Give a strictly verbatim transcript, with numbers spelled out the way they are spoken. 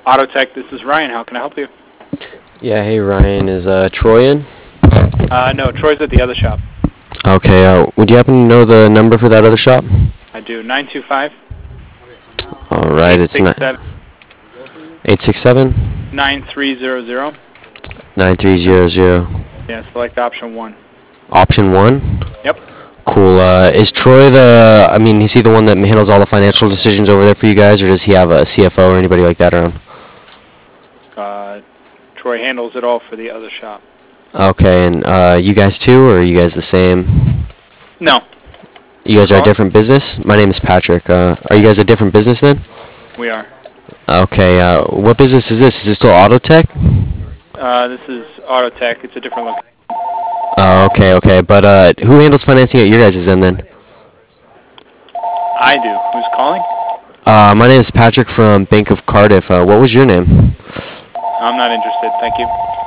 Auto Tech, this is Ryan. How can I help you? Yeah, hey Ryan, is uh, Troy in? Uh, no, Troy's at the other shop. Okay, uh, would you happen to know the number for that other shop? I do. nine two five, Alright, it's not eight six seven nine three zero zero. nine three zero zero. Yeah, select option one. Option one? Yep. Cool. Uh, is Troy the, I mean, is he the one that handles all the financial decisions over there for you guys, or does he have a C F O or anybody like that around? Uh, Troy handles it all for the other shop. Okay, and uh, you guys too, or are you guys the same? No, You guys are a Hello? different business? My name is Patrick. Uh, are you guys a different business then? we are. Okay, uh, what business is this? Is this still Auto Tech? Uh, this is Auto Tech. It's a different location. Oh, okay, okay. But uh, who handles financing at your guys' end then? I do. Who's calling? Uh, my name is Patrick from Bank of Cardiff. Uh, what was your name? I'm not interested. Thank you.